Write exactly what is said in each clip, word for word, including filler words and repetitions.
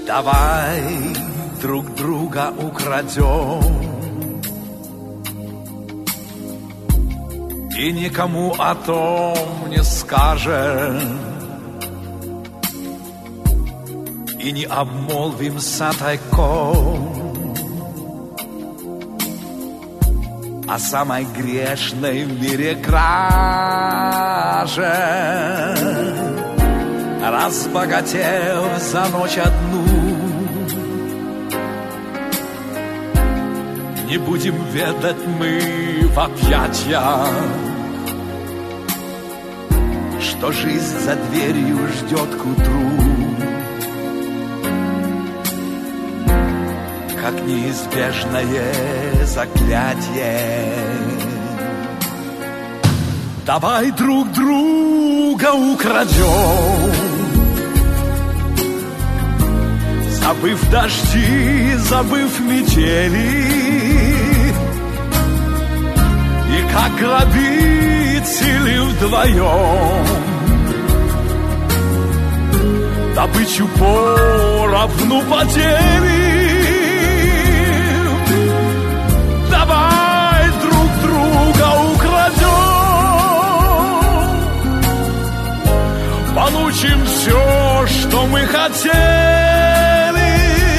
Давай друг друга украдем и никому о том не скажем, и не обмолвимся тайком о самой грешной в мире краже, разбогатев за ночь одну. Не будем ведать мы в объятиях, что жизнь за дверью ждет к утру, как неизбежное заклятие. Давай друг друга украдем, забыв дожди, забыв метели, и как грабители вдвоем добычу поровну поделим. Давай друг друга украдем, получим все, что мы хотели.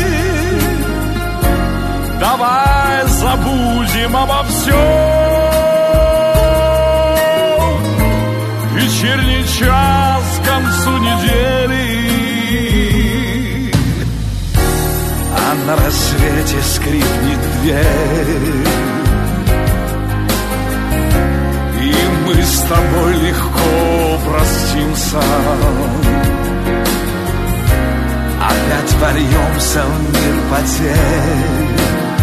Давай забудем обо всем. Вечерний час к концу недели, а на рассвете скрипнет дверь, и мы с тобой легко простимся. Опять вольемся в мир потерь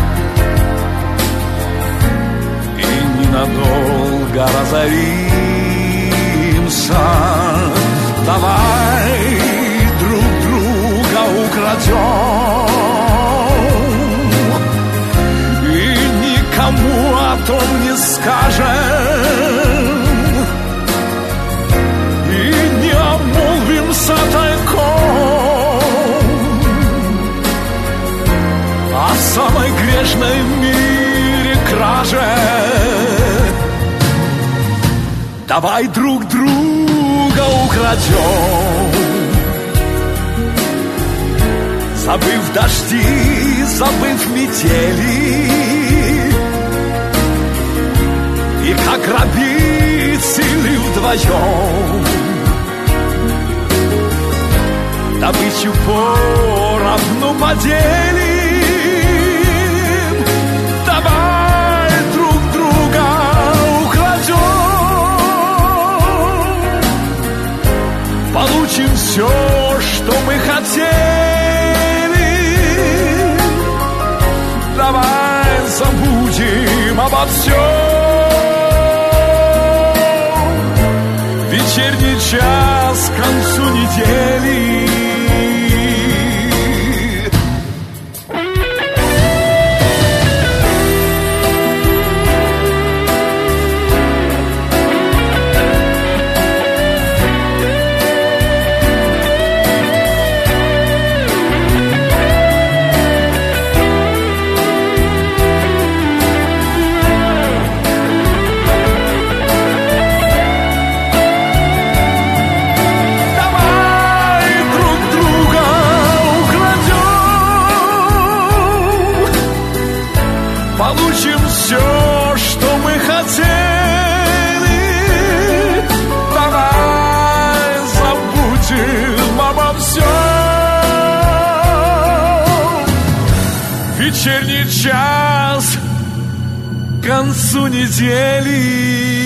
и ненадолго разоримся. Давай друг друга украдем и никому о том не скажем, и не обмолвимся тайком о самой грешной в мире краже. Давай друг друга украдем, забыв дожди, забыв метели, и как грабители вдвоем добычу поровну поделим. Давай друг друга украдем, получим все, что мы хотели. Давай забудем обо всем. Вечерний час к концу недели. Получим все, что мы хотели. Давай забудем обо всем. Вечерний час к концу недели.